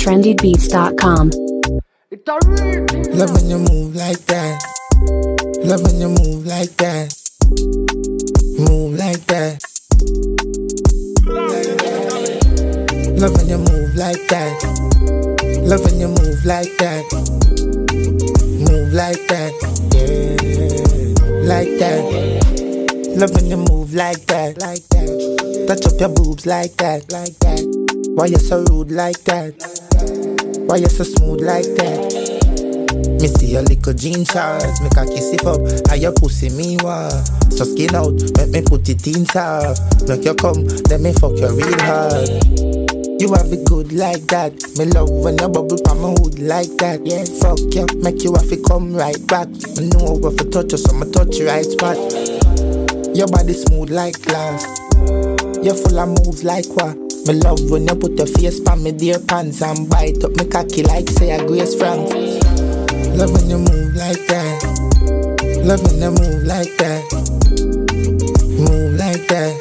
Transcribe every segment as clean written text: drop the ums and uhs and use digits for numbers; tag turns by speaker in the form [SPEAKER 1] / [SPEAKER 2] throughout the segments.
[SPEAKER 1] trendybeats.com.
[SPEAKER 2] Love when you move like that. Love when you move like that. Move like that. Love when you move like that. Love when you move like that. Move like that. Yeah. Like that. Love when you move like that. Like that. Touch up your boobs like that. Like that. Why you so rude like that? Why you so smooth like that? Me see your little jean shorts, make a kiss it up. How your pussy me want? So skin out, make me put it in soft. Make you come, let me fuck you real hard. You have it good like that. Me love when you bubble pa my hood like that. Yeah, fuck you, make you have to come right back. I know what to touch you, so I touch you right spot. Your body smooth like glass. You're full of moves like what? Me love when you put your face pa me dear pants and bite up me cocky like say a Grace Frank. Love when you move like that. Love when you move like that. Move like that.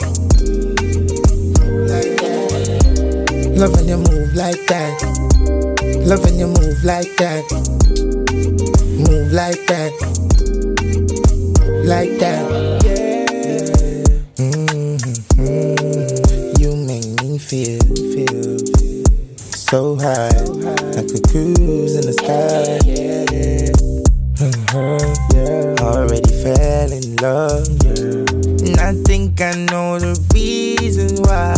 [SPEAKER 2] Love when you move like that. Love when you move like that. Move like that. Like that. You make me feel so high. I could cruise in the sky. Already fell in love. And I think I know the reason why.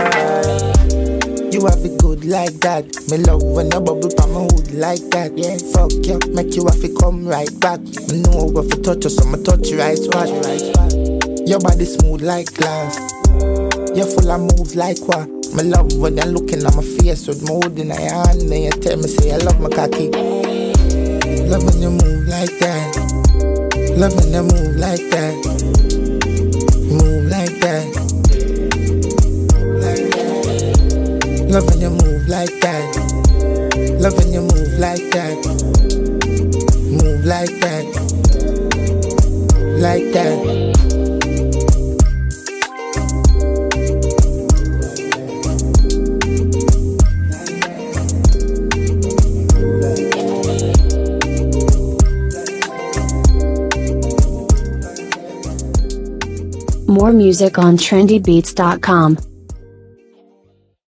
[SPEAKER 2] You have it good like that. Me love when you bubble pa my hood like that. Yeah, fuck you, make you have to come right back. I know what to touch you, so I touch you right spot. Your body smooth like glass. You're full of moves like what? Me love when you're looking at my face with mood in your hand. And you tell me say I love my cocky. Love when you move like that. Love when you move like that. Move like that. Love when you move like that. Love when you move like that. Move like that. Like that.
[SPEAKER 1] More music on trendybeats.com.